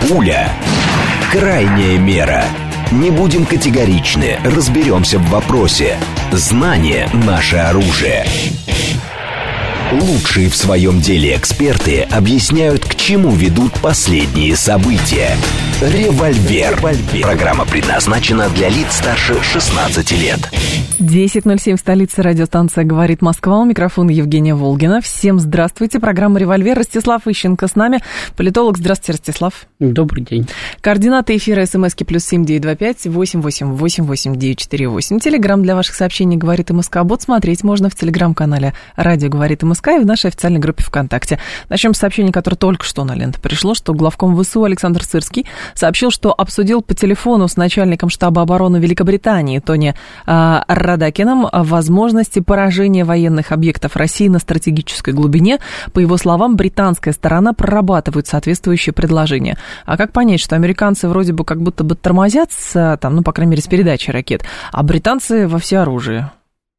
Пуля. Крайняя мера. Не будем категоричны, разберемся в вопросе. Знание – наше оружие. Лучшие в своем деле эксперты объясняют, к чему ведут последние события. «Револьвер». Программа предназначена для лиц старше 16 лет. 10:07 в столице. Радиостанция «Говорит Москва». У микрофона Евгения Волгина. Всем здравствуйте. Программа «Револьвер». Ростислав Ищенко с нами. Политолог. Здравствуйте, Ростислав. Добрый день. Координаты эфира: смски +7 925 888 8948. Телеграм для ваших сообщений «Говорит МСК». Бот смотреть можно в телеграм-канале «Радио Говорит МСК» и в нашей официальной группе ВКонтакте. Начнем с сообщения, которое только что на ленту пришло, что главком ВСУ Александр Сырский сообщил, что обсудил по телефону с начальником штаба обороны Великобритании Тони Радакином возможности поражения военных объектов России на стратегической глубине. По его словам, британская сторона прорабатывает соответствующие предложения. А как понять, что американцы вроде бы как будто бы тормозят, там, ну, по крайней мере, с передачей ракет, а британцы во всеоружии?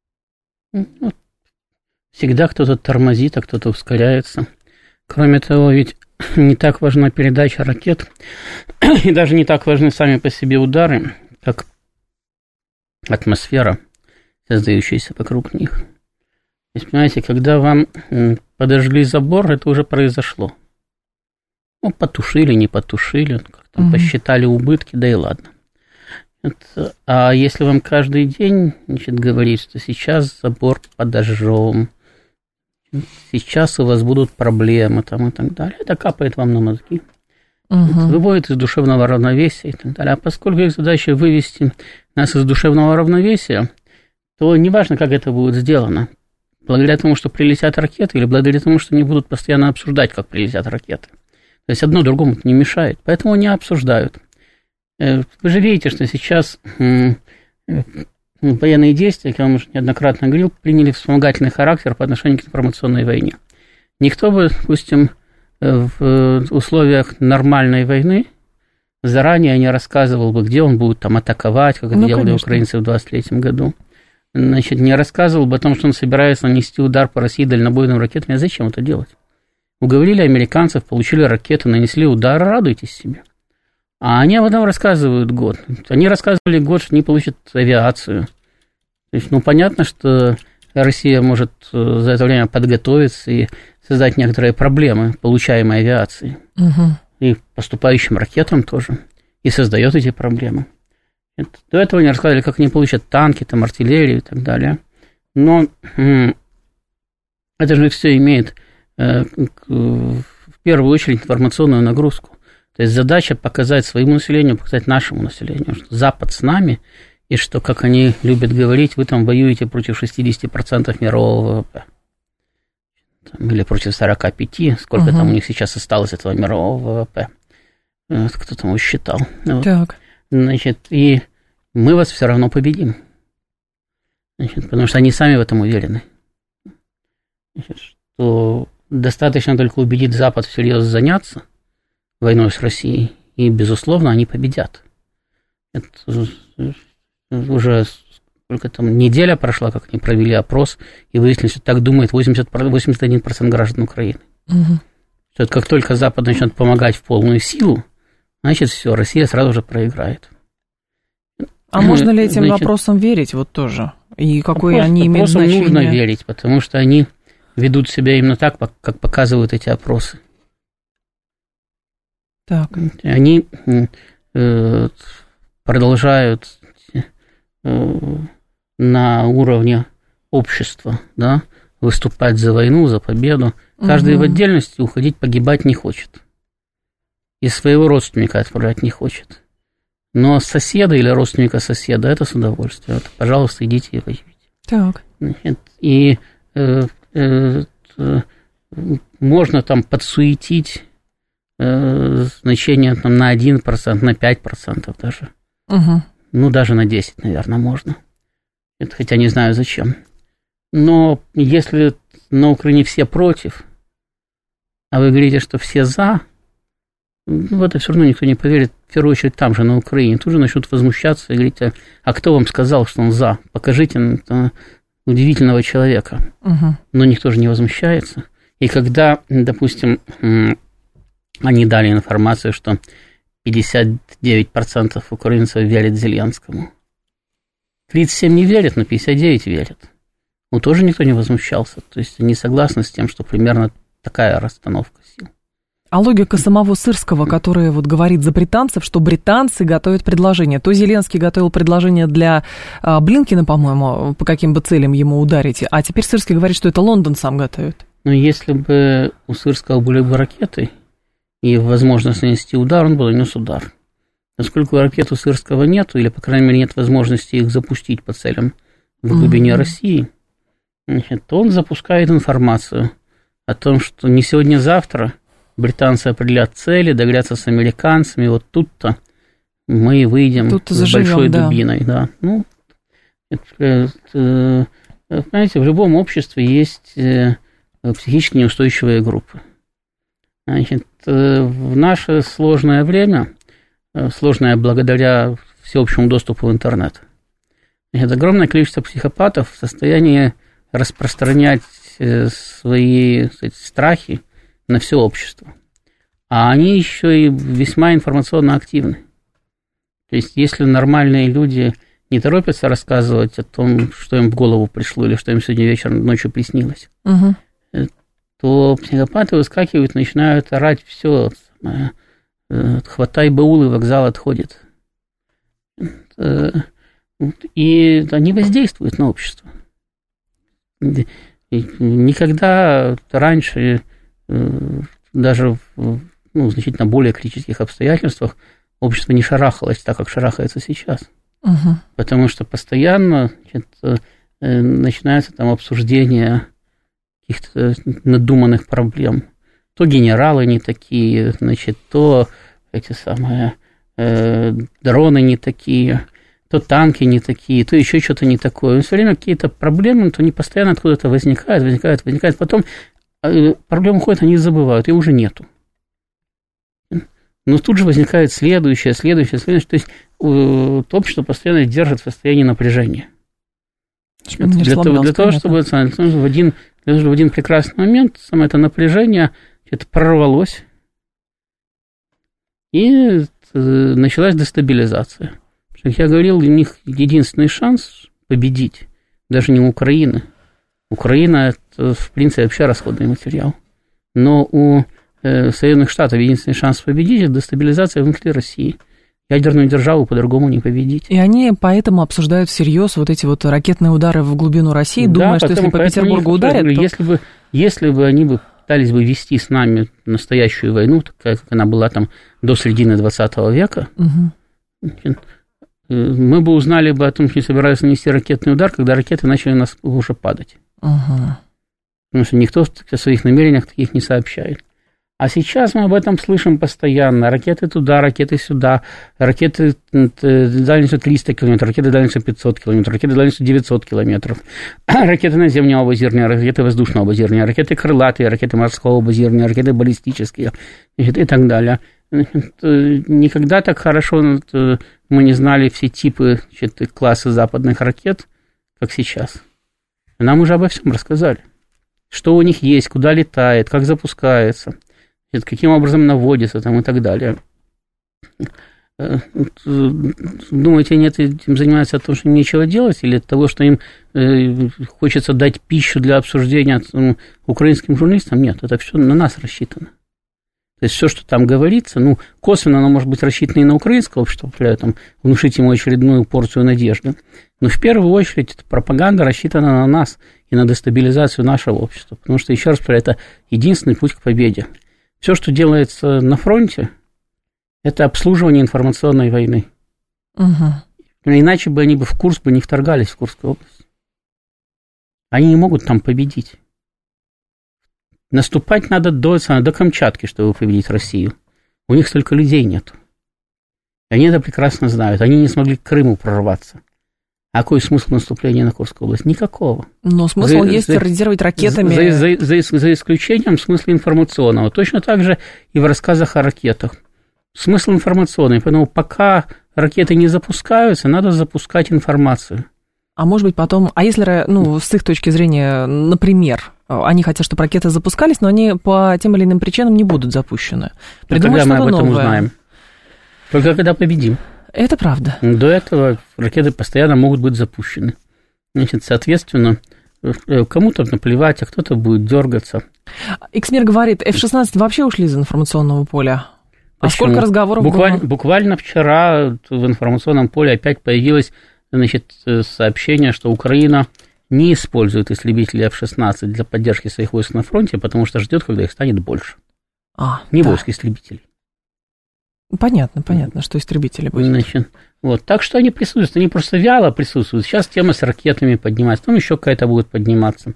Всегда кто-то тормозит, а кто-то ускоряется. Кроме того, ведь не так важна передача ракет, и даже не так важны сами по себе удары, как атмосфера, создающаяся вокруг них. То есть, понимаете, когда вам подожгли забор, это уже произошло. Ну, потушили, не потушили, как-то посчитали убытки, да и ладно. А если вам каждый день, значит, говорить, что сейчас забор подожжем, сейчас у вас будут проблемы там, и так далее, это капает вам на мозги, выводит из душевного равновесия и так далее. А поскольку их задача вывести нас из душевного равновесия, то неважно, как это будет сделано, благодаря тому, что прилетят ракеты, или благодаря тому, что они будут постоянно обсуждать, как прилетят ракеты. То есть одно другому не мешает, поэтому они обсуждают. Вы же видите, что сейчас военные действия, как я вам уже неоднократно говорил, приняли вспомогательный характер по отношению к информационной войне. Никто бы, допустим, в условиях нормальной войны заранее не рассказывал бы, где он будет там атаковать, как это делали украинцы в 23 году. Значит, не рассказывал бы о том, что он собирается нанести удар по России дальнобойными ракетами. А зачем это делать? Уговорили американцев, получили ракеты, нанесли удар, радуйтесь себе. А они об этом рассказывают год. Они рассказывали год, что не получат авиацию. То есть, ну, понятно, что Россия может за это время подготовиться и создать некоторые проблемы получаемой авиации. И поступающим ракетам тоже. И создает эти проблемы. До этого они рассказывали, как они получат танки, там, артиллерию и так далее. Но это же все имеет в первую очередь информационную нагрузку. То есть задача показать своему населению, показать нашему населению, что Запад с нами, и что, как они любят говорить, вы там воюете против 60% мирового ВВП. Или против 45%, сколько там у них сейчас осталось этого мирового ВВП. Кто там его считал. Вот. Так. Значит, и мы вас все равно победим. Значит, потому что они сами в этом уверены. Значит, что достаточно только убедить Запад всерьез заняться войной с Россией, и, безусловно, они победят. Это уже сколько там, неделя прошла, как они провели опрос, и выяснили, что так думает 81% граждан Украины. Что это как только Запад начнет помогать в полную силу, значит, все, Россия сразу же проиграет. А можно ли этим вопросам верить вот тоже? И какое они имеют значение? Вопросам нужно верить, потому что они ведут себя именно так, как показывают эти опросы. Так. Они продолжают на уровне общества, да, выступать за войну, за победу. Каждый в отдельности уходить, погибать не хочет. И своего родственника отправлять не хочет. Но соседа или родственника соседа, это с удовольствием. Вот, пожалуйста, идите и воюйте. Так. И можно там подсуетить значение там, на 1%, на 5% даже. Ну, даже на 10%, наверное, можно. Это, хотя не знаю зачем. Но если на Украине все против, а вы говорите, что все за, в это все равно никто не поверит. В первую очередь там же, на Украине. Тут же начнут возмущаться и говорить, а кто вам сказал, что он за? Покажите удивительного человека. Но никто же не возмущается. И когда, допустим, они дали информацию, что 59% украинцев верят Зеленскому. 37 не верят, но 59 верят. Ну, тоже никто не возмущался. То есть не согласны с тем, что примерно такая расстановка сил. А логика самого Сырского, который вот говорит за британцев, что британцы готовят предложение. То Зеленский готовил предложение для Блинкена, по-моему, по каким бы целям ему ударить, а теперь Сырский говорит, что это Лондон сам готовит. Но если бы у Сырского были бы ракеты и возможность нанести удар, он бы нанес удар. Поскольку ракет у Сырского нет, или, по крайней мере, нет возможности их запустить по целям в глубине России, значит, то он запускает информацию о том, что не сегодня-завтра британцы определят цели, договорятся с американцами, и вот тут-то мы выйдем с большой дубиной. Да. Ну, понимаете, в любом обществе есть психически неустойчивые группы. Значит, в наше сложное время, сложное благодаря всеобщему доступу в интернет, значит, огромное количество психопатов в состоянии распространять свои, кстати, страхи на все общество. А они еще и весьма информационно активны. То есть, если нормальные люди не торопятся рассказывать о том, что им в голову пришло или что им сегодня вечером, ночью приснилось, то психопаты выскакивают, начинают орать: все, хватай баулы, вокзал отходит. И они воздействуют на общество. Никогда раньше, даже в значительно более критических обстоятельствах, общество не шарахалось так, как шарахается сейчас. Потому что постоянно начинается там обсуждение каких-то надуманных проблем. То генералы не такие, значит, то эти самые дроны не такие, то танки не такие, то еще что-то не такое. Все время какие-то проблемы, то они постоянно откуда-то возникают. Потом проблемы уходят, они забывают, и уже нету. Но тут же возникает следующее. То есть общество постоянно держит в состоянии напряжения. Для того, чтобы в один прекрасный момент само это напряжение прорвалось, и началась дестабилизация. Как я говорил, у них единственный шанс победить даже не у Украины. Украина – это, в принципе, вообще расходный материал. Но у Соединенных Штатов единственный шанс победить – это дестабилизация внутри России. Ядерную державу по-другому не победить. И они поэтому обсуждают всерьез вот эти вот ракетные удары в глубину России, думая, что если по Петербургу ударят, то... Если бы они пытались бы вести с нами настоящую войну, такая, как она была там до середины 20 века, мы бы узнали бы о том, что не собираются нанести ракетный удар, когда ракеты начали у нас уже падать. Потому что никто о своих намерениях таких не сообщает. А сейчас мы об этом слышим постоянно. Ракеты туда, ракеты сюда, ракеты дальностью 300 километров, ракеты дальностью 500 километров, ракеты дальностью 900 километров, ракеты наземного базирования, ракеты воздушного базирования, ракеты крылатые, ракеты морского базирования, ракеты баллистические, и так далее. Никогда так хорошо мы не знали все типы, классы западных ракет, как сейчас. Нам уже обо всем рассказали. Что у них есть, куда летает, как запускается, каким образом наводится там, и так далее. Думаете, они этим занимаются от того, что им нечего делать, или от того, что им хочется дать пищу для обсуждения украинским журналистам? Нет, это все на нас рассчитано. То есть все, что там говорится, косвенно оно может быть рассчитано и на украинское общество, там, внушить ему очередную порцию надежды. Но в первую очередь эта пропаганда рассчитана на нас и на дестабилизацию нашего общества. Потому что, еще раз повторяю, это единственный путь к победе. Все, что делается на фронте, это обслуживание информационной войны. Иначе бы они в Курск не вторгались, в Курскую область. Они не могут там победить. Наступать надо до Камчатки, чтобы победить Россию. У них столько людей нет. Они это прекрасно знают. Они не смогли к Крыму прорваться. А какой смысл наступления на Курскую область? Никакого. Но смысл есть терроризировать ракетами. За исключением смысла информационного. Точно так же и в рассказах о ракетах. Смысл информационный. Поэтому пока ракеты не запускаются, надо запускать информацию. А может быть потом, если, с их точки зрения, например, они хотят, чтобы ракеты запускались, но они по тем или иным причинам не будут запущены. Придумать что-то новое. Когда мы об этом узнаем? Только когда победим. Это правда. До этого ракеты постоянно могут быть запущены. Значит, соответственно, кому-то наплевать, а кто-то будет дергаться. Иксмир говорит, F-16 вообще ушли из информационного поля. Почему? А сколько разговоров было? Буквально вчера в информационном поле опять появилось, значит, сообщение, что Украина не использует истребители F-16 для поддержки своих войск на фронте, потому что ждет, когда их станет больше. Войск истребителей. Понятно, что истребители будут. Значит, вот. Так что они присутствуют, они просто вяло присутствуют. Сейчас тема с ракетами поднимается, там еще какая-то будет подниматься.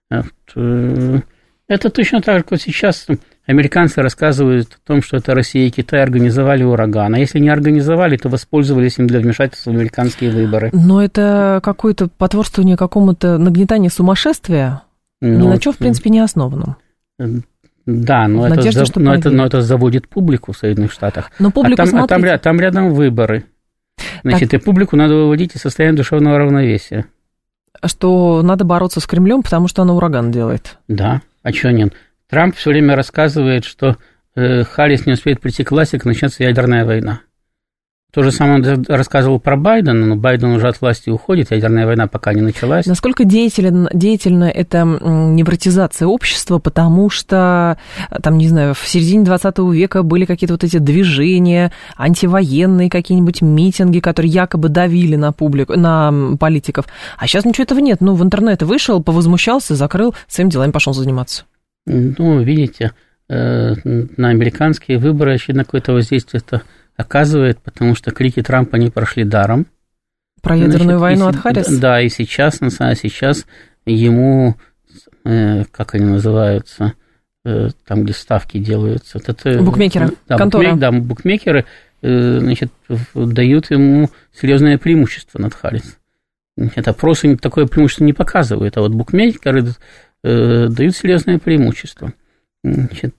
Это точно так же, как сейчас американцы рассказывают о том, что это Россия и Китай организовали ураган. А если не организовали, то воспользовались им для вмешательства в американские выборы. Но это какое-то потворствование какому-то нагнетанию сумасшествия, ни на чем, в принципе, не основанном. Да, но это заводит публику в Соединенных Штатах. Но публику, там рядом выборы. Значит, и публику надо выводить из состояния душевного равновесия. Что надо бороться с Кремлем, потому что она ураган делает. Да, а чего нет? Трамп все время рассказывает, что Харрис не успеет прийти к власти, как начнется ядерная война. То же самое он рассказывал про Байдена, но Байден уже от власти уходит, ядерная война пока не началась. Насколько деятельна эта невротизация общества, потому что, там, не знаю, в середине 20 века были какие-то вот эти движения, антивоенные какие-нибудь митинги, которые якобы давили на публику, на политиков, а сейчас ничего этого нет. В интернет вышел, повозмущался, закрыл, своими делами пошел заниматься. Видите, на американские выборы, очевидно, какое-то воздействие это оказывает, потому что крики Трампа не прошли даром. Про ядерную войну от Харриса? Да, и сейчас ему, как они называются, там, где ставки делаются. Букмекеры, контора. Букмекеры, значит, дают ему серьезное преимущество над Харрисом. Опросы такое преимущество не показывают, а вот букмекеры дают серьезное преимущество. Значит,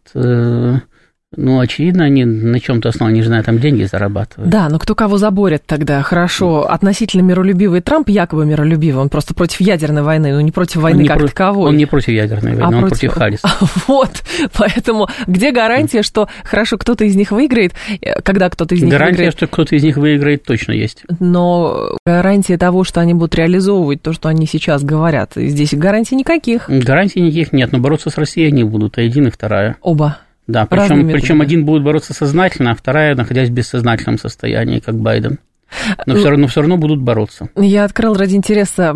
очевидно, они на чем-то основном, не знаю, там деньги зарабатывают. Да, но кто кого заборет тогда? Хорошо, относительно миролюбивый Трамп, якобы миролюбивый, он просто против ядерной войны, но не против войны таковой. Он не против ядерной войны, он против Харриса. Вот, поэтому где гарантия, что, хорошо, кто-то из них выиграет, когда кто-то из них выиграет? Гарантия, что кто-то из них выиграет, точно есть. Но гарантия того, что они будут реализовывать то, что они сейчас говорят, здесь гарантий никаких. Гарантий никаких нет, но бороться с Россией они будут, а один и вторая. Оба. Да, причем один будет бороться сознательно, а вторая, находясь в бессознательном состоянии, как Байден. Но все равно будут бороться. Я открыл ради интереса,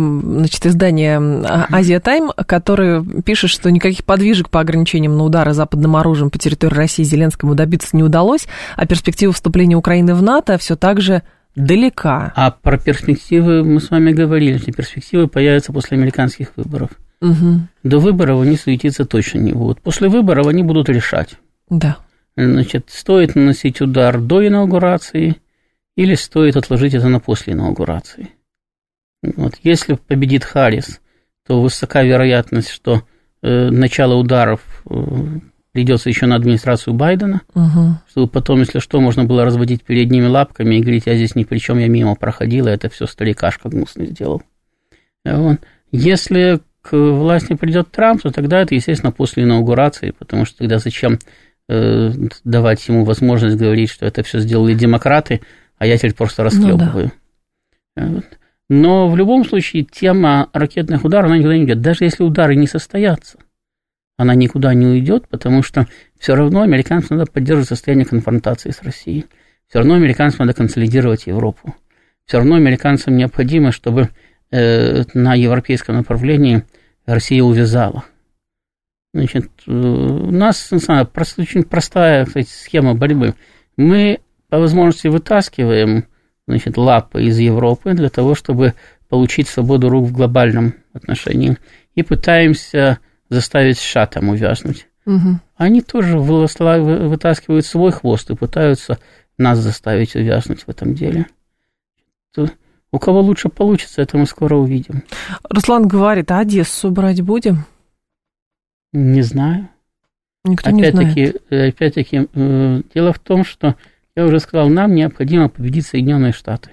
издание «Азия Тайм», которое пишет, что никаких подвижек по ограничениям на удары западным оружием по территории России Зеленскому добиться не удалось, а перспектива вступления Украины в НАТО все так же далека. А про перспективы мы с вами говорили, что перспективы появятся после американских выборов. Угу. До выборов они суетиться точно не будут. После выборов они будут решать. Да. Значит, стоит наносить удар до инаугурации или стоит отложить это на после инаугурации. Вот. Если победит Харрис, то высока вероятность, что начало ударов придется еще на администрацию Байдена, чтобы потом, если что, можно было разводить передними лапками и говорить, я здесь ни при чем, я мимо проходил, и это все старикашка гнусный сделал. Вот. Если к власти придет Трамп, то тогда это, естественно, после инаугурации, потому что тогда зачем давать ему возможность говорить, что это все сделали демократы, а я теперь просто расхлебываю. Вот. Но в любом случае тема ракетных ударов, она никуда не уйдет. Даже если удары не состоятся, она никуда не уйдет, потому что все равно американцам надо поддерживать состояние конфронтации с Россией. Все равно американцам надо консолидировать Европу. Все равно американцам необходимо, чтобы на европейском направлении Россия увязала. Значит, у нас очень простая, кстати, схема борьбы. Мы по возможности вытаскиваем, значит, лапы из Европы для того, чтобы получить свободу рук в глобальном отношении, и пытаемся заставить США там увязнуть. Угу. Они тоже вытаскивают свой хвост и пытаются нас заставить увязнуть в этом деле. У кого лучше получится, это мы скоро увидим. Руслан говорит, а Одессу брать будем? Не знаю. Никто не знает. Опять-таки, дело в том, что, я уже сказал, нам необходимо победить Соединенные Штаты.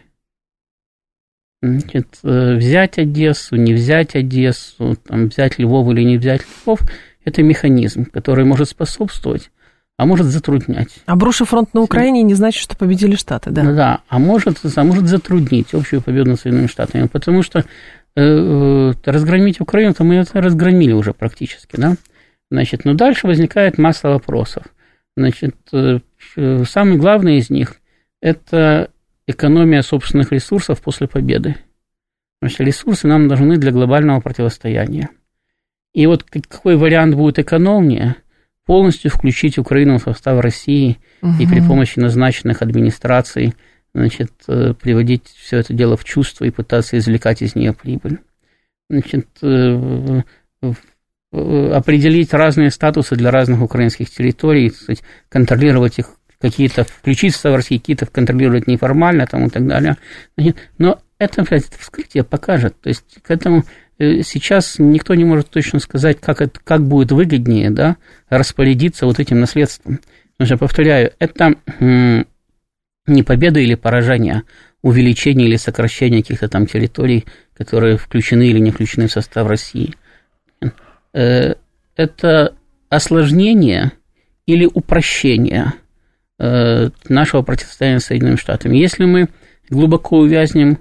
Значит, взять Одессу, не взять Одессу, там, взять Львов или не взять Львов, это механизм, который может способствовать, а может затруднять. Обрушив фронт на Украине не значит, что победили Штаты, да? Да, а может затруднить общую победу над Соединенными Штатами, потому что разгромить Украину-то мы это разгромили уже практически, да? Значит, но дальше возникает масса вопросов. Значит, самый главный из них – это экономия собственных ресурсов после победы. Потому что ресурсы нам нужны для глобального противостояния. И вот какой вариант будет экономнее? Полностью включить Украину в состав России и при помощи назначенных администраций, значит, приводить все это дело в чувство и пытаться извлекать из нее прибыль. Значит, определить разные статусы для разных украинских территорий, сказать, контролировать их, какие-то включить в состав России, какие-то контролировать неформально там, и так далее. Значит, но это вскрытие покажет. То есть к этому сейчас никто не может точно сказать, как будет выгоднее, да, распорядиться вот этим наследством. Потому что, повторяю, это не победа или поражение, увеличение или сокращение каких-то там территорий, которые включены или не включены в состав России. Это осложнение или упрощение нашего противостояния с Соединенными Штатами. Если мы глубоко увязнем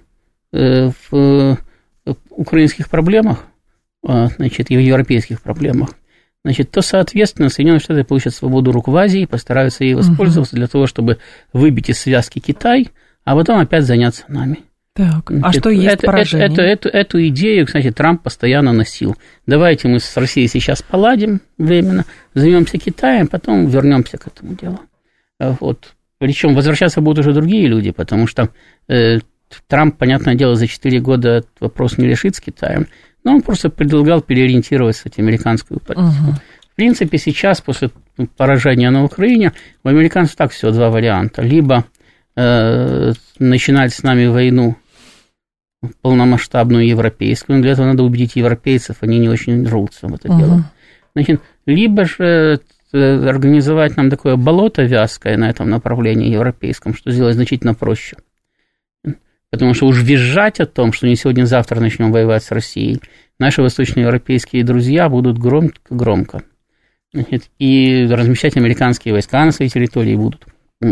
в украинских проблемах, значит, и в европейских проблемах, значит, то, соответственно, Соединенные Штаты получат свободу рук в Азии, постараются ей воспользоваться для того, чтобы выбить из связки Китай, а потом опять заняться нами. Так, значит, а что есть поражение? Эту идею, кстати, Трамп постоянно носил. Давайте мы с Россией сейчас поладим временно, займемся Китаем, потом вернемся к этому делу. Вот. Причем возвращаться будут уже другие люди, потому что Трамп, понятное дело, за 4 года этот вопрос не решит с Китаем, но он просто предлагал переориентировать, кстати, американскую политику. В принципе, сейчас, после поражения на Украине, у американцев так всего два варианта. Либо начинать с нами войну полномасштабную европейскую, но для этого надо убедить европейцев, они не очень рвутся в это дело. Значит, либо же организовать нам такое болото вязкое на этом направлении европейском, что сделать значительно проще. Потому что уж визжать о том, что не сегодня-завтра начнем воевать с Россией, наши восточноевропейские друзья будут громко. Значит, и размещать американские войска на своей территории будут.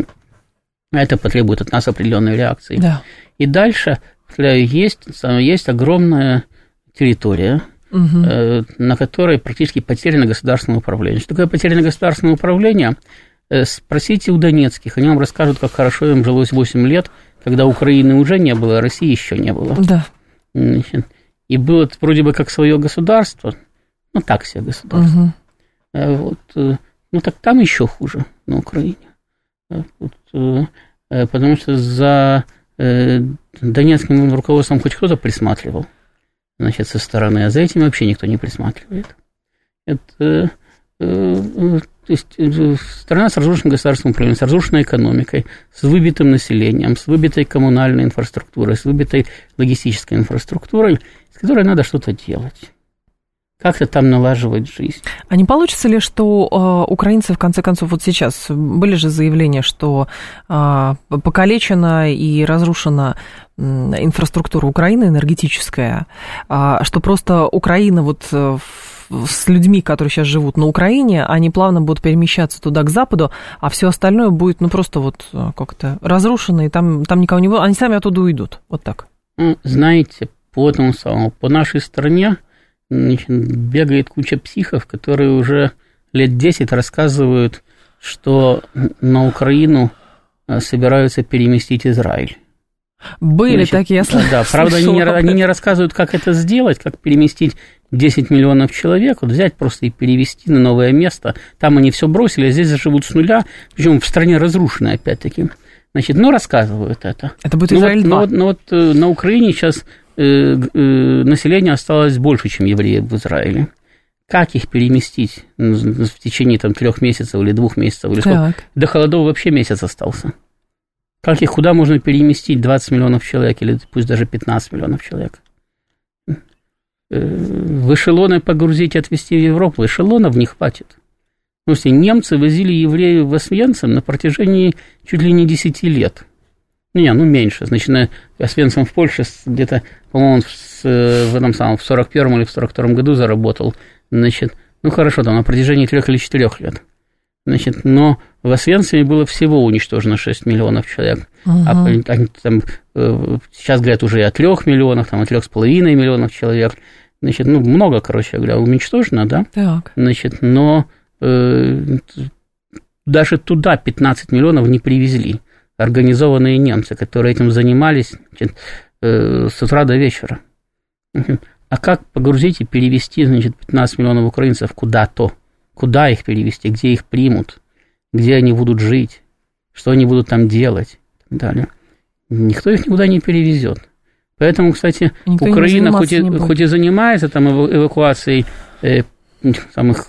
Это потребует от нас определенной реакции. Да. И дальше есть огромная территория, на которой практически потеряно государственное управление. Что такое потеряно государственное управление? Спросите у донецких, они вам расскажут, как хорошо им жилось 8 лет, когда Украины уже не было, а России еще не было. Да. Значит, и было вроде бы как свое государство, ну так себе государство. Вот, ну так там еще хуже на Украине. Вот, потому что за донецким руководством хоть кто-то присматривал, значит, со стороны, а за этим вообще никто не присматривает. Это, то есть страна с разрушенным государственным управлением, с разрушенной экономикой, с выбитым населением, с выбитой коммунальной инфраструктурой, с выбитой логистической инфраструктурой, с которой надо что-то делать. Как-то там налаживать жизнь. А не получится ли, что украинцы, в конце концов, вот сейчас были же заявления, что покалечена и разрушена инфраструктура Украины энергетическая, что просто Украина вот с людьми, которые сейчас живут на Украине, они плавно будут перемещаться туда, к западу, а все остальное будет, ну, просто вот как-то разрушено, и там никого не будет, они сами оттуда уйдут, вот так. Знаете, по нашей стране, значит, бегает куча психов, которые уже лет 10 рассказывают, что на Украину собираются переместить Израиль. Были, значит, такие, я слышала. Да, правда, они не рассказывают, как это сделать, как переместить 10 миллионов человек, вот взять просто и перевести на новое место. Там они все бросили, а здесь живут с нуля, причем в стране разрушенной, опять-таки. Значит, но рассказывают это. Это будет Израиль-2. Но вот на Украине сейчас население осталось больше, чем евреев в Израиле. Как их переместить в течение там, 3 месяцев или 2 месяцев? Или сколько? До холодов вообще месяц остался. Как их, куда можно переместить 20 миллионов человек или пусть даже 15 миллионов человек? В эшелоны погрузить и отвезти в Европу, эшелонов не хватит. Ну, немцы возили евреев в Освенцим на протяжении чуть ли не 10 лет. Ну, меньше. Значит, Освенцим в Польше где-то, по-моему, в этом самом, в 41-м или в 42-м году заработал. Значит, ну, хорошо, там на протяжении 3 или 4 лет. Значит, но в Освенциме было всего уничтожено 6 миллионов человек. А они, там, сейчас говорят уже и о 3 миллионах, там, о 3,5 миллионов человек. Значит, ну, много, короче говоря, уничтожено, да? Так. Значит, но даже туда 15 миллионов не привезли. Организованные немцы, которые этим занимались, значит, с утра до вечера. А как погрузить и перевести, значит, 15 миллионов украинцев куда-то? Куда их перевести, где их примут, где они будут жить, что они будут там делать и так далее. Никто их никуда не перевезет. Поэтому, кстати, никто Украина хоть и занимается там эвакуацией самых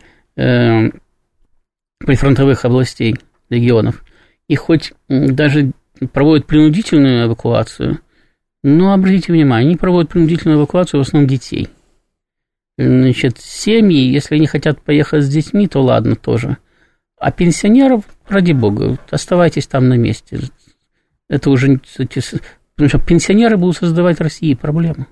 прифронтовых областей, регионов, и хоть даже проводит принудительную эвакуацию, но обратите внимание, они проводят принудительную эвакуацию в основном детей. Значит, семьи, если они хотят поехать с детьми, то ладно тоже. А пенсионеров, ради бога, оставайтесь там на месте. Это уже... Потому что пенсионеры будут создавать России проблемы.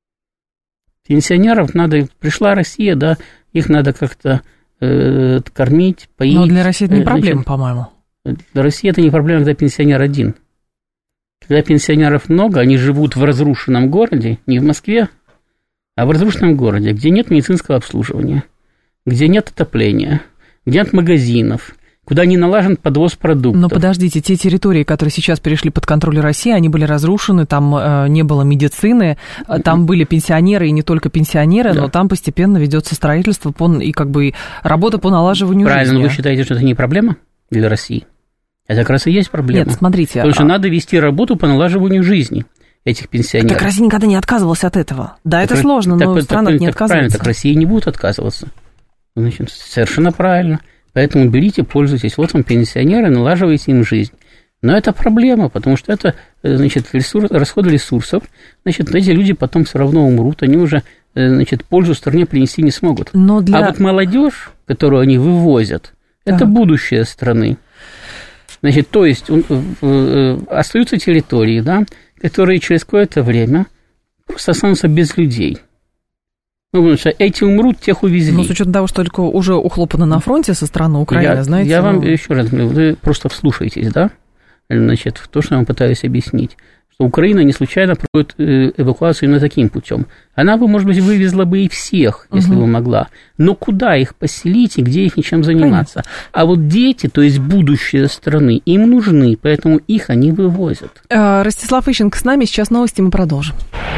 Пенсионеров надо... Пришла Россия, да, их надо как-то кормить, поить. Но для России это не проблема, по-моему. Для России это не проблема, когда пенсионер один. Когда пенсионеров много, они живут в разрушенном городе, не в Москве, а в разрушенном городе, где нет медицинского обслуживания, где нет отопления, где нет магазинов, куда не налажен подвоз продуктов. Но подождите, те территории, которые сейчас перешли под контроль России, они были разрушены, там не было медицины, там были пенсионеры, и не только пенсионеры, да. Но там постепенно ведется строительство и как бы работа по налаживанию жизни. Правильно, вы считаете, что это не проблема для России? Это как раз и есть проблема. Нет, смотрите. Потому что надо вести работу по налаживанию жизни этих пенсионеров. Так Россия никогда не отказывалась от этого. Да, так это сложно, но страна не отказывается. Правильно, так Россия не будет отказываться. Значит, совершенно правильно. Поэтому берите, пользуйтесь. Вот вам пенсионеры, налаживайте им жизнь. Но это проблема, потому что это, значит, расходы ресурсов. Значит, эти люди потом все равно умрут, они уже, значит, пользу стране принести не смогут. А вот молодежь, которую они вывозят, это будущее страны. Значит, то есть остаются территории, да, которые через какое-то время просто останутся без людей. Ну, потому что эти умрут, тех увезли. Но с учетом того, что только уже ухлопано на фронте со стороны Украины, знаете... Я вам еще раз говорю, вы просто вслушайтесь, да, значит, в то, что я вам пытаюсь объяснить. Что Украина не случайно проводит эвакуацию именно таким путем. Она бы, может быть, вывезла бы и всех, если бы могла. Но куда их поселить и где их ничем заниматься? Понятно. А вот дети, то есть будущее страны, им нужны, поэтому их они вывозят. Ростислав Ищенко с нами, сейчас новости, мы продолжим.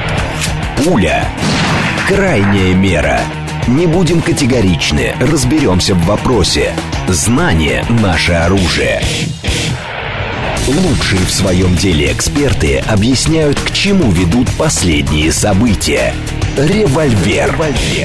Пуля. Крайняя мера. Не будем категоричны, разберемся в вопросе. Знание – наше оружие. Лучшие в своем деле эксперты объясняют, к чему ведут последние события. Револьвер.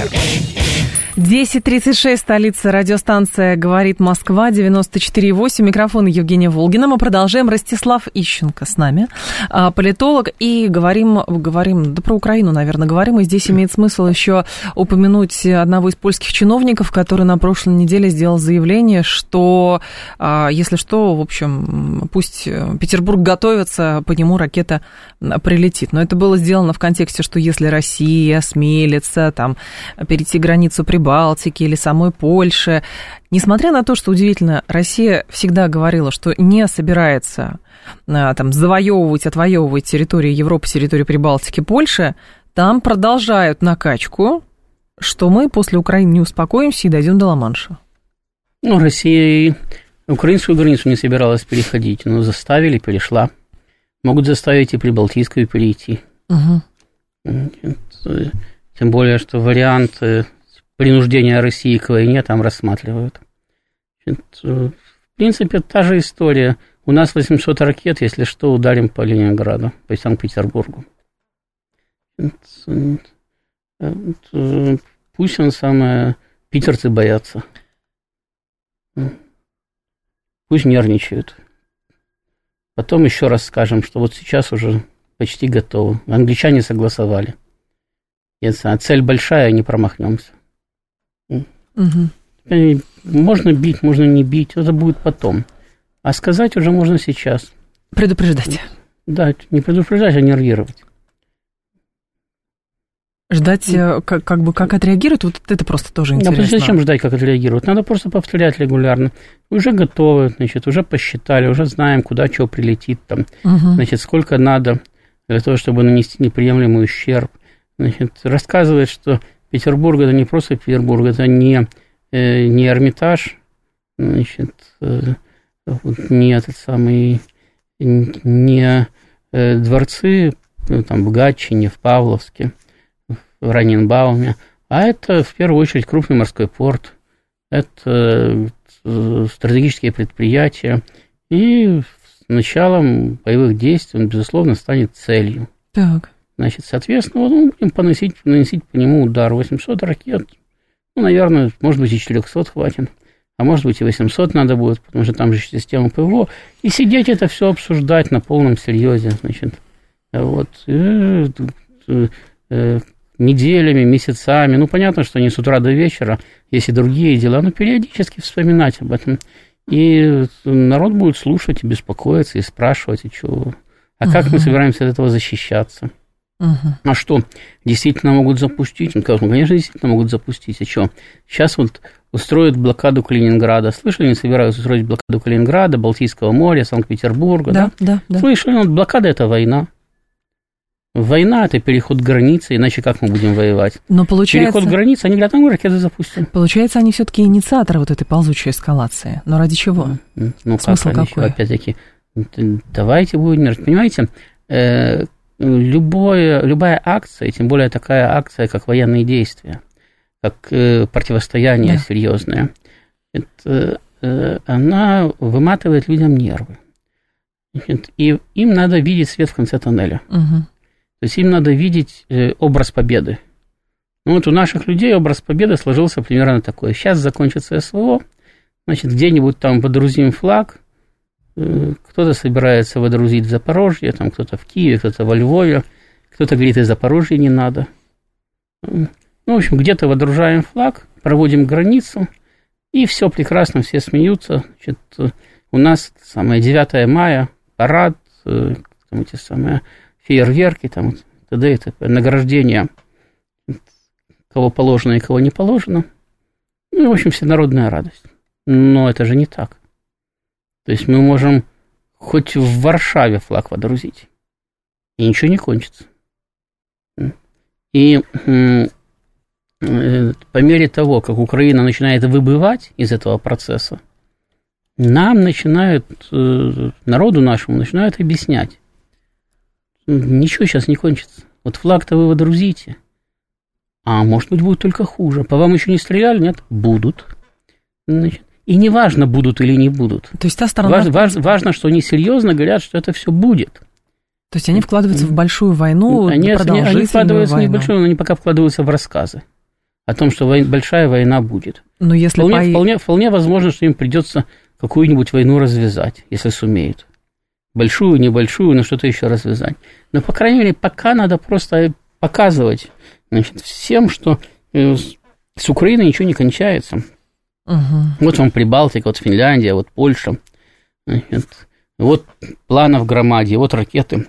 10:36, столица, радиостанция «Говорит Москва», 94,8, микрофон Евгения Волгина. Мы продолжаем. Ростислав Ищенко с нами, политолог, и говорим, да про Украину, наверное, говорим, и здесь имеет смысл еще упомянуть одного из польских чиновников, который на прошлой неделе сделал заявление, что, если что, в общем, пусть Петербург готовится, по нему ракета прилетит. Но это было сделано в контексте, что если Россия осмелится там перейти границу Прибалтики или самой Польши. Несмотря на то, что удивительно, Россия всегда говорила, что не собирается там завоевывать, отвоевывать территорию Европы, территорию Прибалтики, Польши, там продолжают накачку, что мы после Украины не успокоимся и дойдем до Ла-Манша. Ну, Россия украинскую границу не собиралась переходить, но заставили, перешла. Могут заставить и Прибалтийскую перейти. Тем более, что вариант принуждения России к войне там рассматривают. В принципе, та же история. У нас 800 ракет, если что, ударим по Ленинграду, по Санкт-Петербургу. Пусть он самое... Питерцы боятся. Пусть нервничают. Потом еще раз скажем, что вот сейчас уже почти готово. Англичане согласовали. Цель большая, не промахнемся. Можно бить, можно не бить, это будет потом. А сказать уже можно сейчас. Предупреждать. Да, не предупреждать, а нервировать. Ждать, как отреагируют, вот это просто тоже интересно. Да, зачем ждать, как отреагируют? Надо просто повторять регулярно. Уже готовы, значит, уже посчитали, уже знаем, куда чего прилетит, там, значит, сколько надо для того, чтобы нанести неприемлемый ущерб. Значит, рассказывает, что Петербург – это не просто Петербург, это не Эрмитаж, значит, не этот самый, не дворцы там, в Гатчине, в Павловске, в Раненбауме, а это в первую очередь крупный морской порт, это стратегические предприятия, и с началом боевых действий он, безусловно, станет целью. Так. Значит, соответственно, мы будем наносить по нему удар. 800 ракет, ну, наверное, может быть, и 400 хватит, а может быть, и 800 надо будет, потому что там же система ПВО, и сидеть это все обсуждать на полном серьезе, значит, вот, неделями, месяцами. Ну, понятно, что не с утра до вечера, есть и другие дела, но периодически вспоминать об этом. И народ будет слушать и беспокоиться, и спрашивать, и чего. А как мы собираемся от этого защищаться? А что, действительно могут запустить? Ну, конечно, действительно могут запустить. А что? Сейчас вот устроят блокаду Калининграда. Слышали, они собираются устроить блокаду Калининграда, Балтийского моря, Санкт-Петербурга, да? Слышали, ну, блокада – это война. Война – это переход границы, иначе как мы будем воевать? Но получается... Переход границы, они говорят, мы ракеты запустим. Получается, они все-таки инициаторы вот этой ползучей эскалации. Но ради чего? Ну, смысл как какой? Опять-таки, давайте будем... Понимаете, любая акция, тем более такая акция, как военные действия, как противостояние серьезное, она выматывает людям нервы. И им надо видеть свет в конце тоннеля. То есть им надо видеть образ победы. Ну, вот у наших людей образ победы сложился примерно такой. Сейчас закончится СВО, значит, где-нибудь там водрузим флаг, кто-то собирается водрузить в Запорожье, там кто-то в Киеве, кто-то во Львове, кто-то говорит, и Запорожье не надо. Ну, в общем, где-то водружаем флаг, проводим границу, и все прекрасно, все смеются. Значит, у нас 9 мая, парад, там эти самые фейерверки, там, т.д. и т.п., награждение, кого положено и кого не положено. Ну, в общем, всенародная радость. Но это же не так. То есть мы можем хоть в Варшаве флаг водрузить, и ничего не кончится. И по мере того, как Украина начинает выбывать из этого процесса, нам начинают, народу нашему начинают объяснять, ничего сейчас не кончится. Вот флаг-то вы водрузите, а может быть будет только хуже. По вам еще не стреляли? Нет? Будут. Значит, и не важно, будут или не будут. То есть та сторона... Важно, что они серьезно говорят, что это все будет. То есть они вкладываются в большую войну, они продолжительную войну. Не в большую, но они пока вкладываются в рассказы о том, что большая война будет. Но если вполне возможно, что им придется какую-нибудь войну развязать, если сумеют. Большую, небольшую, но что-то еще развязать. Но, по крайней мере, пока надо просто показывать, значит, всем, что с Украиной ничего не кончается. Вот вам Прибалтика, вот Финляндия, вот Польша, значит, вот планов громаде, вот ракеты.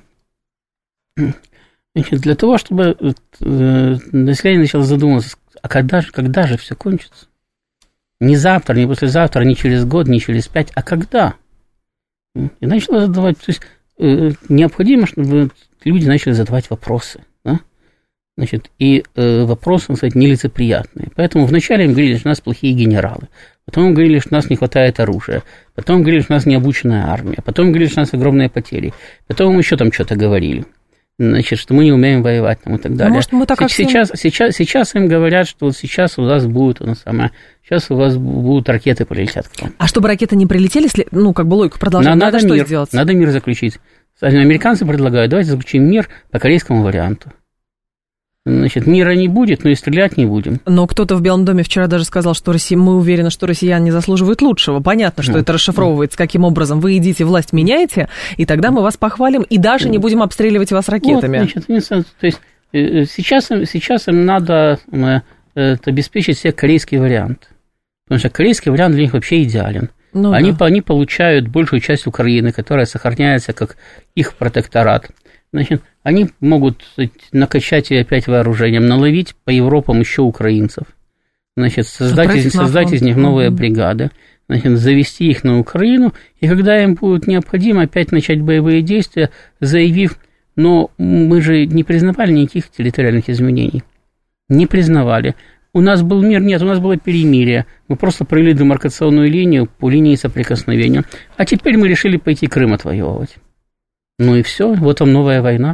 Значит, для того, чтобы население начало задумываться, а когда же все кончится? Не завтра, не послезавтра, не через год, не через 5, а когда? И начало задавать, то есть необходимо, чтобы люди начали задавать вопросы, да? Значит, и вопросы, так сказать, нелицеприятные. Поэтому вначале им говорили, что у нас плохие генералы, потом им говорили, что у нас не хватает оружия, потом им говорили, что у нас необученная армия, потом им говорили, что у нас огромные потери, потом им еще там что-то говорили, значит, что мы не умеем воевать там, и так далее. Может, мы так сейчас им говорят, что вот сейчас у вас будет сейчас у вас будут ракеты прилетят к вам. А чтобы ракеты не прилетели, ну, как бы логику продолжать, надо что сделать? Надо мир заключить. Американцы предлагают, давайте заключим мир по корейскому варианту. Значит, мира не будет, но и стрелять не будем. Но кто-то в Белом доме вчера даже сказал, что мы уверены, что россияне заслуживают лучшего. Понятно, что это расшифровывается, каким образом вы идите, власть меняете, и тогда мы вас похвалим, и даже не будем обстреливать вас ракетами. Вот, значит, то есть сейчас им надо обеспечить себе корейский вариант. Потому что корейский вариант для них вообще идеален. Они получают большую часть Украины, которая сохраняется как их протекторат. Значит, они могут накачать ее опять вооружением, наловить по Европам еще украинцев, значит, создать из них новые бригады, значит, завести их на Украину, и когда им будет необходимо опять начать боевые действия, заявив, но мы же не признавали никаких территориальных изменений, не признавали. У нас был мир, нет, у нас было перемирие. Мы просто провели демаркационную линию по линии соприкосновения. А теперь мы решили пойти Крым отвоевывать. Ну и все, вот вам новая война.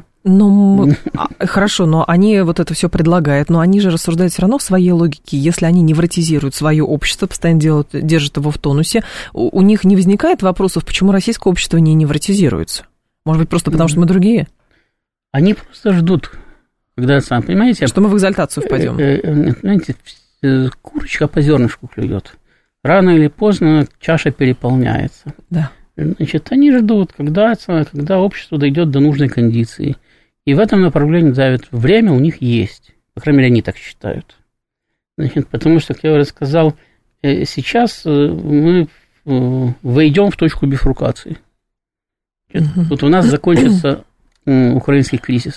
Хорошо, но они вот это все предлагают, но они же рассуждают все равно в своей логике. Если они невротизируют свое общество, постоянно держат его в тонусе, у них не возникает вопросов, почему российское общество не невротизируется? Может быть, просто потому что мы другие? Они просто ждут. Когда, понимаете, что мы в экзальтацию впадем. Знаете, курочка по зернышку клюет. Рано или поздно чаша переполняется. Да. Значит, они ждут, когда общество дойдет до нужной кондиции. И в этом направлении давит. Время у них есть. По крайней мере, они так считают. Значит, потому что, как я уже сказал, сейчас мы войдем в точку бифуркации. Вот у нас закончится украинский кризис.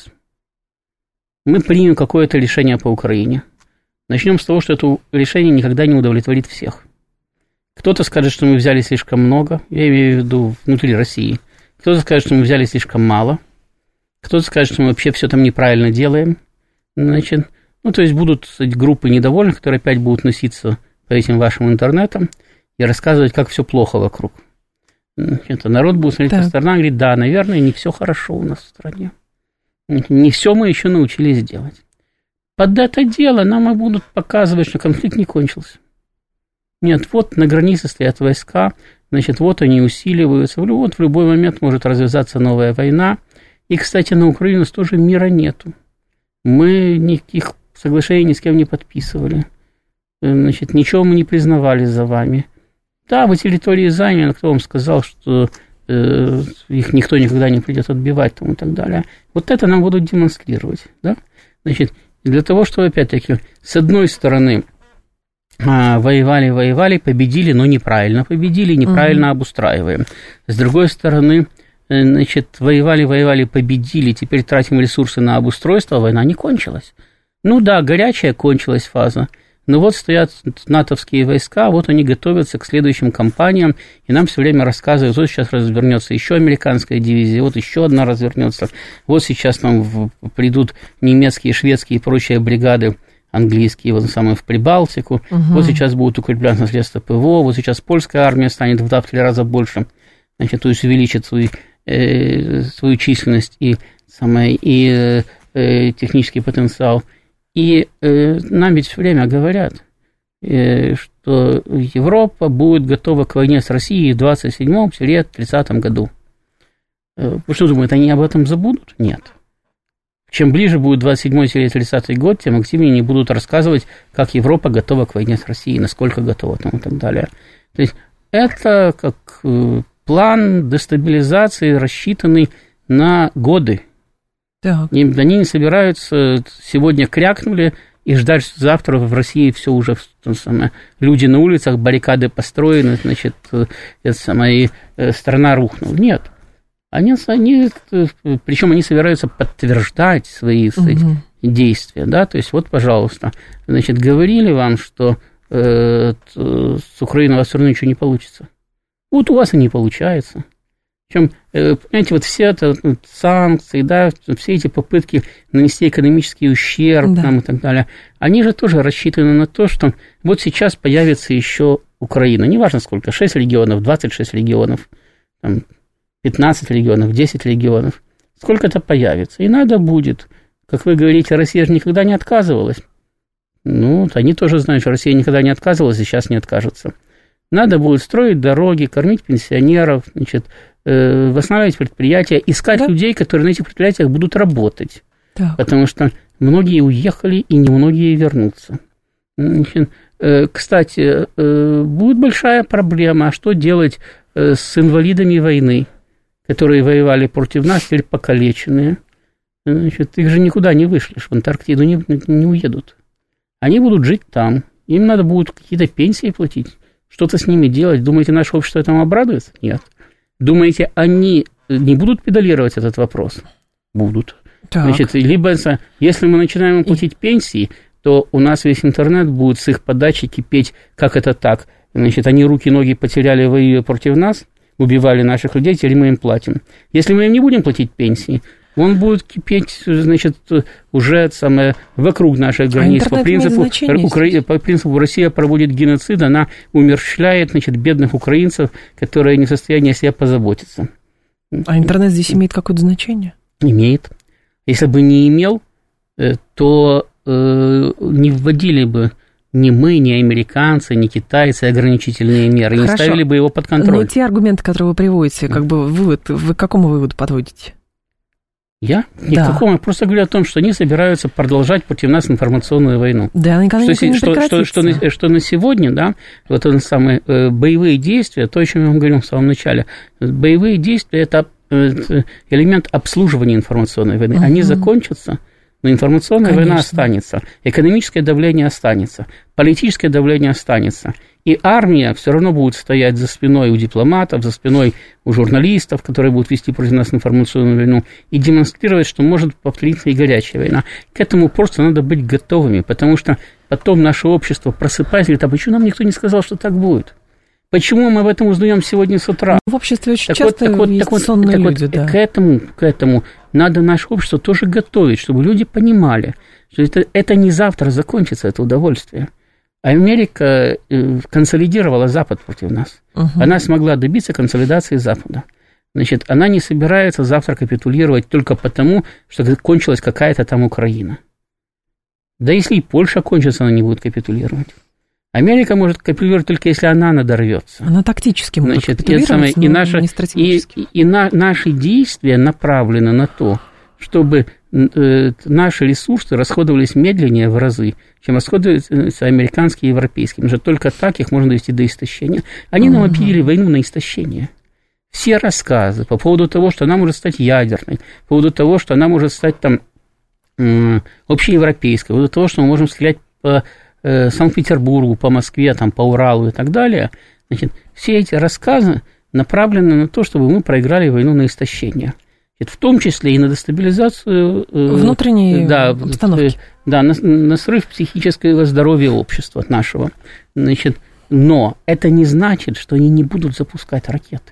Мы примем какое-то решение по Украине. Начнем с того, что это решение никогда не удовлетворит всех. Кто-то скажет, что мы взяли слишком много, я имею в виду внутри России. Кто-то скажет, что мы взяли слишком мало. Кто-то скажет, что мы вообще все там неправильно делаем. Значит, то есть будут группы недовольных, которые опять будут носиться по этим вашим интернетам и рассказывать, как все плохо вокруг. Значит, народ будет смотреть по сторонам и говорить, да, наверное, не все хорошо у нас в стране. Не все мы еще научились делать. Под это дело нам и будут показывать, что конфликт не кончился. Нет, вот на границе стоят войска, значит, вот они усиливаются, вот в любой момент может развязаться новая война. И, кстати, на Украине тоже мира нету. Мы никаких соглашений ни с кем не подписывали. Значит, ничего мы не признавали за вами. Да, вы территории заняли, кто вам сказал, что их никто никогда не придет отбивать там, и так далее. Вот это нам будут демонстрировать. Да? Значит, для того, чтобы, опять-таки, с одной стороны, воевали, победили, но неправильно победили, неправильно обустраиваем. С другой стороны, значит, воевали, победили, теперь тратим ресурсы на обустройство, война не кончилась. Ну да, горячая кончилась фаза. Но вот стоят натовские войска, вот они готовятся к следующим кампаниям, и нам все время рассказывают, вот сейчас развернется еще американская дивизия, вот еще одна развернется, вот сейчас там придут немецкие, шведские и прочие бригады, английские, вот самые в Прибалтику, вот сейчас будут укрепляться средства ПВО, вот сейчас польская армия станет в 2-3 раза больше, значит, то есть увеличит свою численность и технический потенциал. И нам ведь все время говорят, что Европа будет готова к войне с Россией в 27-30 году. Вы что думаете, они об этом забудут? Нет. Чем ближе будет 27-30 год, тем активнее они будут рассказывать, как Европа готова к войне с Россией, насколько готова там, и так далее. То есть это как план дестабилизации, рассчитанный на годы. Так. И они не собираются, сегодня крякнули и ждать, что завтра в России все уже, люди на улицах, баррикады построены, значит, страна рухнула. Нет. Причем они собираются подтверждать свои действия, да, то есть вот, пожалуйста, значит, говорили вам, что с Украиной у вас все равно ничего не получится. Вот у вас и не получается. Причем, понимаете, вот все это санкции, да, все эти попытки нанести экономический ущерб нам и так далее, они же тоже рассчитаны на то, что вот сейчас появится еще Украина, неважно сколько, 6 регионов, 26 регионов, там, 15 регионов, 10 регионов, сколько-то появится, и надо будет, как вы говорите, Россия же никогда не отказывалась, ну, они тоже знают, что Россия никогда не отказывалась и сейчас не откажется. Надо будет строить дороги, кормить пенсионеров, значит, восстанавливать предприятия, искать людей, которые на этих предприятиях будут работать. Так. Потому что многие уехали и немногие вернутся. Значит, кстати, будет большая проблема, что делать с инвалидами войны, которые воевали против нас, теперь покалеченные. Значит, их же никуда не вышлешь, в Антарктиду не уедут. Они будут жить там, им надо будет какие-то пенсии платить. что-то с ними делать. Думаете, наше общество этому обрадуется? Нет. Думаете, они не будут педалировать этот вопрос? Будут. Так. Значит, либо, если мы начинаем платить пенсии, то у нас весь интернет будет с их подачи кипеть, как это так. Значит, они руки-ноги потеряли, воюя против нас, убивали наших людей, теперь мы им платим. Если мы им не будем платить пенсии, он будет кипеть, значит, уже вокруг наших границ. По принципу Россия проводит геноцид, она умерщвляет, значит, бедных украинцев, которые не в состоянии о себе позаботиться. А интернет здесь имеет какое-то значение? Имеет. Если бы не имел, то не вводили бы ни мы, ни американцы, ни китайцы ограничительные меры, не ставили бы его под контроль. Но те аргументы, которые вы приводите, как бы вывод, вы к какому выводу подводите? Я? Ни к какому. Я просто говорю о том, что они собираются продолжать против нас информационную войну. Да, она никогда не прекратится. Что на сегодня, да, вот это самые боевые действия, то, о чем я вам говорил в самом начале, боевые действия – это элемент обслуживания информационной войны. Они закончатся, но информационная война останется, экономическое давление останется, политическое давление останется, и армия все равно будет стоять за спиной у дипломатов, за спиной у журналистов, которые будут вести против нас информационную войну, и демонстрировать, что может повториться и горячая война. К этому просто надо быть готовыми, потому что потом наше общество просыпается и говорит, а почему нам никто не сказал, что так будет? Почему мы об этом узнаем сегодня с утра? В обществе очень часто есть сонные люди, да. К этому надо наше общество тоже готовить, чтобы люди понимали, что это не завтра закончится, это удовольствие. Америка консолидировала Запад против нас. Она смогла добиться консолидации Запада. Значит, она не собирается завтра капитулировать только потому, что кончилась какая-то там Украина. Да если и Польша кончится, она не будет капитулировать. Америка может капитулировать только если она надорвется. Она тактически может капитулировать, но не стратегически. И наши действия направлены на то, чтобы наши ресурсы расходовались медленнее в разы, чем расходуются американские и европейские. Потому что только так их можно довести до истощения. Они нам объявили войну на истощение. Все рассказы по поводу того, что она может стать ядерной, по поводу того, что она может стать там общеевропейской, по поводу того, что мы можем стрелять по Санкт-Петербургу, по Москве, там, по Уралу и так далее, значит, все эти рассказы направлены на то, чтобы мы проиграли войну на истощение. В том числе и на дестабилизацию внутренней обстановки. Да, на срыв психического здоровья общества нашего. Значит, но это не значит, что они не будут запускать ракеты.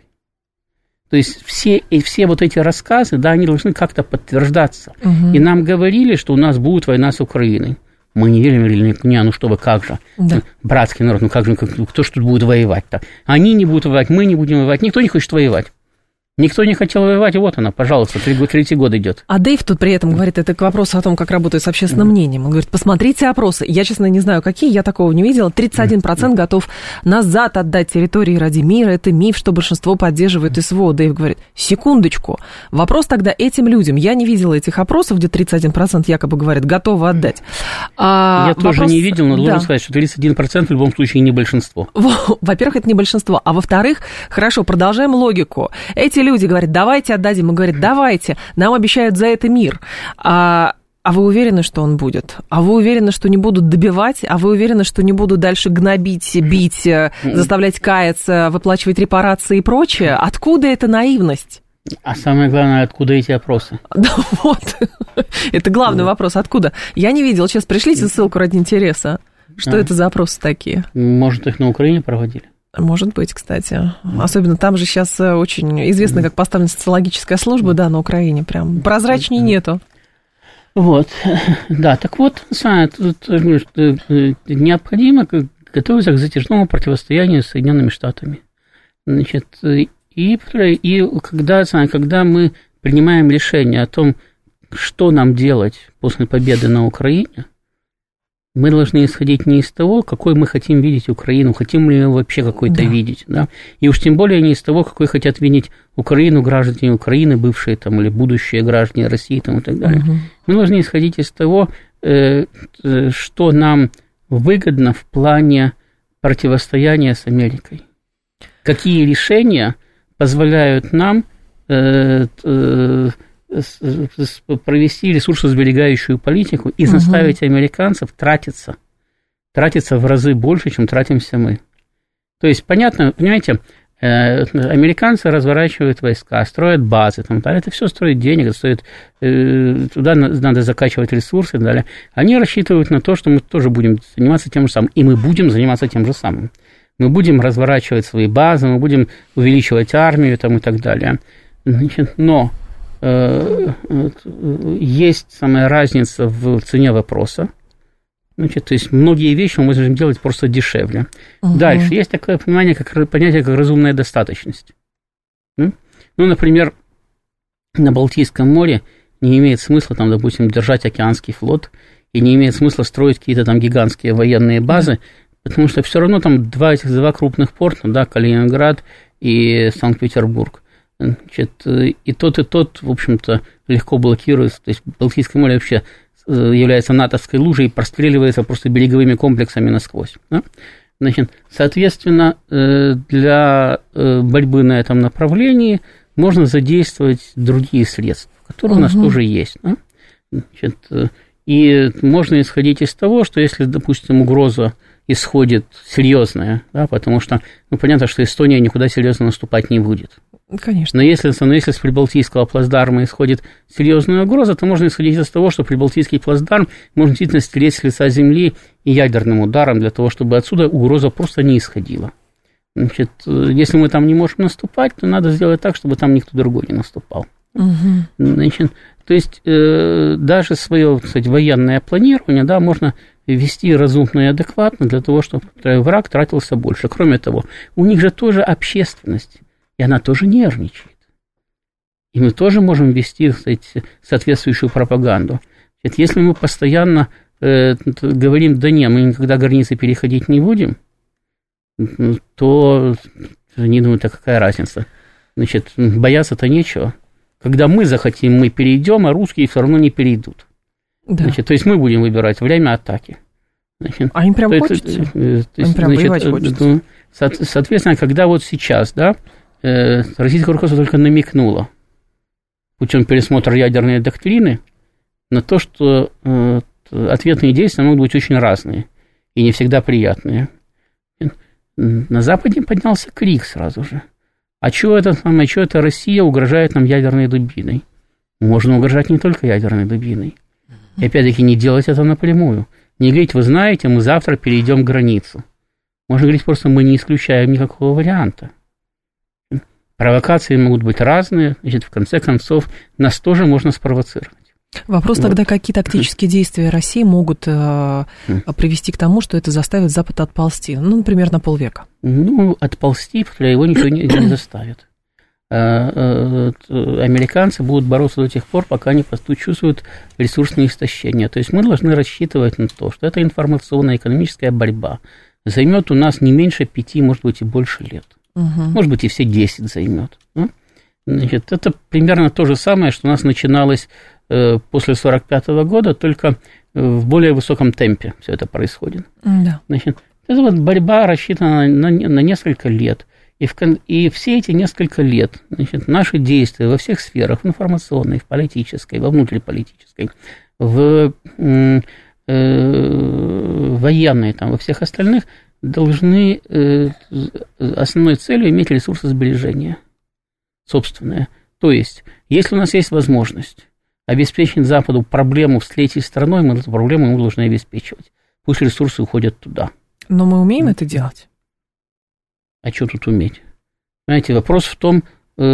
То есть все вот эти рассказы, да, они должны как-то подтверждаться. И нам говорили, что у нас будет война с Украиной. Мы не верим, говорили, ну что вы, как же, братский народ, ну как же, кто ж тут будет воевать-то? Они не будут воевать, мы не будем воевать, никто не хочет воевать. Никто не хотел воевать, и вот она, пожалуйста, третий год идет. А Дэйв тут при этом говорит, это к вопросу о том, как работает с общественным мнением. Он говорит, посмотрите опросы. Я, честно, не знаю, какие, я такого не видела. 31% готов назад отдать территории ради мира. Это миф, что большинство поддерживает СВО. Дэйв говорит, секундочку. Вопрос тогда этим людям. Я не видела этих опросов, где 31% якобы говорят, готовы отдать. Я тоже не видел, но должен сказать, что 31% в любом случае не большинство. Во-первых, это не большинство. А во-вторых, хорошо, продолжаем логику. Эти люди говорят, давайте отдадим, и говорят, давайте, нам обещают за это мир. А вы уверены, что он будет? А вы уверены, что не будут добивать? А вы уверены, что не будут дальше гнобить, бить, заставлять каяться, выплачивать репарации и прочее? Откуда эта наивность? А самое главное, откуда эти опросы? Да вот, это главный вопрос, откуда? Я не видел, сейчас пришлите ссылку ради интереса. Что это за опросы такие? Может, их на Украине проводили? Может быть, кстати. Особенно там же сейчас очень известно, как поставлена социологическая служба, да, на Украине. Прям прозрачнее нету. Вот, да, так вот, тут необходимо готовиться к затяжному противостоянию с Соединенными Штатами. Значит, и когда мы принимаем решение о том, что нам делать после победы на Украине, мы должны исходить не из того, какой мы хотим видеть Украину, хотим ли мы вообще какой-то видеть, да, и уж тем более не из того, какой хотят видеть Украину граждане Украины, бывшие там, или будущие граждане России там, и так далее. Мы должны исходить из того, что нам выгодно в плане противостояния с Америкой. Какие решения позволяют нам провести ресурсосберегающую политику и заставить американцев тратиться в разы больше, чем тратимся мы. То есть, понятно, понимаете, американцы разворачивают войска, строят базы, там, далее. Это все стоит денег, туда надо закачивать ресурсы и далее. Они рассчитывают на то, что мы тоже будем заниматься тем же самым, и мы будем заниматься тем же самым. Мы будем разворачивать свои базы, мы будем увеличивать армию там, и так далее. Значит, но есть самая разница в цене вопроса. Значит, то есть многие вещи мы можем делать просто дешевле. Дальше есть такое понятие, как разумная достаточность. Ну, например, на Балтийском море не имеет смысла, там, допустим, держать океанский флот, и не имеет смысла строить какие-то там гигантские военные базы, потому что все равно там два крупных порта, да, Калининград и Санкт-Петербург. Значит, и тот, в общем-то, легко блокируется. То есть Балтийское море вообще является натовской лужей и простреливается просто береговыми комплексами насквозь. Да? Значит, соответственно, для борьбы на этом направлении можно задействовать другие средства, которые у нас тоже есть. Да? Значит, и можно исходить из того, что если, допустим, угроза исходит серьезная, да, потому что, понятно, что Эстония никуда серьезно наступать не будет. Конечно. Но если с Прибалтийского плацдарма исходит серьезная угроза, то можно исходить из того, что Прибалтийский плацдарм можно действительно стереть с лица земли и ядерным ударом для того, чтобы отсюда угроза просто не исходила. Значит, если мы там не можем наступать, то надо сделать так, чтобы там никто другой не наступал. Значит, то есть даже свое, кстати, военное планирование, да, можно вести разумно и адекватно для того, чтобы враг тратился больше. Кроме того, у них же тоже общественность. И она тоже нервничает. И мы тоже можем вести, кстати, соответствующую пропаганду. Если мы постоянно говорим, да не, мы никогда границы переходить не будем, то, не думаю, какая разница. Значит, бояться-то нечего. Когда мы захотим, мы перейдем, а русские все равно не перейдут. Да. Значит, то есть мы будем выбирать время атаки. Значит, а им прям хочется? Им прям воевать хочется? Соответственно, когда вот сейчас, да, российское руководство только намекнуло путем пересмотра ядерной доктрины на то, что ответные действия могут быть очень разные и не всегда приятные. На Западе поднялся крик сразу же. А что это Россия угрожает нам ядерной дубиной? Можно угрожать не только ядерной дубиной. И опять-таки не делать это напрямую. Не говорить, вы знаете, мы завтра перейдем границу. Можно говорить просто, мы не исключаем никакого варианта. Провокации могут быть разные, значит, в конце концов, нас тоже можно спровоцировать. Вопрос тогда, какие тактические действия России могут привести к тому, что это заставит Запад отползти, например, на полвека? Отползти, его ничего не заставит. Американцы будут бороться до тех пор, пока не чувствуют ресурсное истощение. То есть мы должны рассчитывать на то, что эта информационная экономическая борьба займет у нас не меньше 5, может быть, и больше лет. Может быть, и все 10 займет. Значит, это примерно то же самое, что у нас начиналось после 1945 года, только в более высоком темпе все это происходит. Да. Значит, это вот борьба рассчитана на несколько лет. И все эти несколько лет, значит, наши действия во всех сферах, в информационной, в политической, во внутриполитической, в военной, там, во всех остальных, должны основной целью иметь ресурсосбережение собственное. То есть, если у нас есть возможность обеспечить Западу проблему с третьей страной, мы эту проблему ему должны обеспечивать. Пусть ресурсы уходят туда. Но мы умеем это делать? А что тут уметь? Понимаете, вопрос в том,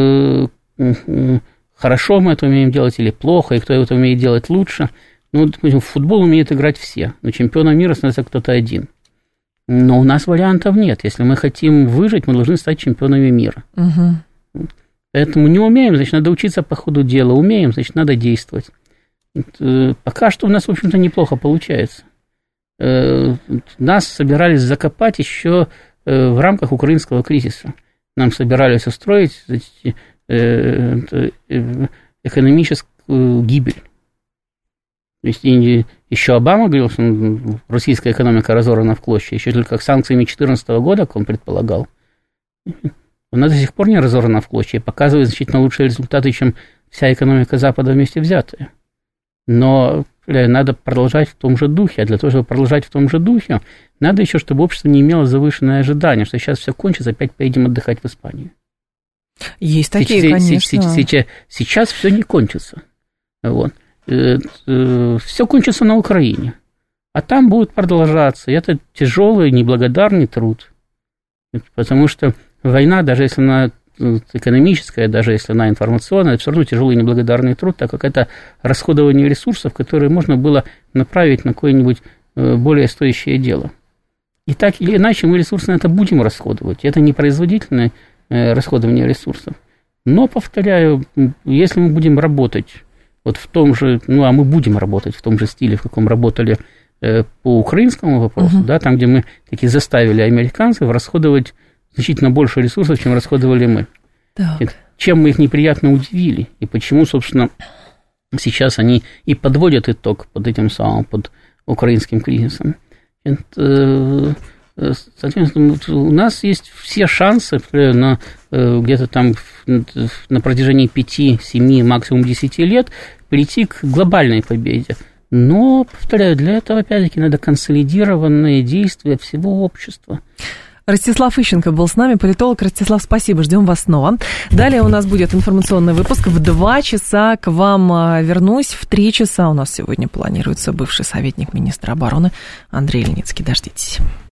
хорошо мы это умеем делать или плохо, и кто это умеет делать лучше. Допустим, в футбол умеют играть все, но чемпионом мира становится кто-то один. Но у нас вариантов нет. Если мы хотим выжить, мы должны стать чемпионами мира. Поэтому не умеем, значит, надо учиться по ходу дела. Умеем, значит, надо действовать. Пока что у нас, в общем-то, неплохо получается. Нас собирались закопать еще в рамках украинского кризиса. Нам собирались устроить экономическую гибель. То есть еще Обама говорил, что российская экономика разорвана в клочья, еще только санкциями 2014 года, как он предполагал. Она до сих пор не разорвана в клочья и показывает значительно лучшие результаты, чем вся экономика Запада вместе взятая. Но повторяю, надо продолжать в том же духе. А для того, чтобы продолжать в том же духе, надо еще, чтобы общество не имело завышенное ожидание, что сейчас все кончится, опять поедем отдыхать в Испанию. Есть такие, конечно. Сейчас все не кончится. Вот. Все кончится на Украине. А там будет продолжаться. И это тяжелый, неблагодарный труд. Потому что война, даже если она экономическая, даже если она информационная, это все равно тяжелый и неблагодарный труд, так как это расходование ресурсов, которые можно было направить на какое-нибудь более стоящее дело. И так или иначе мы ресурсы на это будем расходовать. Это не производительное расходование ресурсов. Но, повторяю, если мы будем работать вот в том же, а мы будем работать в том же стиле, в каком работали по украинскому вопросу, да, там, где мы таки заставили американцев расходовать значительно больше ресурсов, чем расходовали мы. Так. Чем мы их неприятно удивили, и почему, собственно, сейчас они и подводят итог под этим самым, под украинским кризисом. Соответственно, у нас есть все шансы на где-то там на протяжении 5, 7, максимум 10 лет прийти к глобальной победе. Но, повторяю, для этого, опять-таки, надо консолидированные действия всего общества. Ростислав Ищенко был с нами, политолог. Ростислав, спасибо, ждем вас снова. Далее у нас будет информационный выпуск. В 2 часа к вам вернусь. В 3 часа у нас сегодня планируется бывший советник министра обороны Андрей Леницкий. Дождитесь.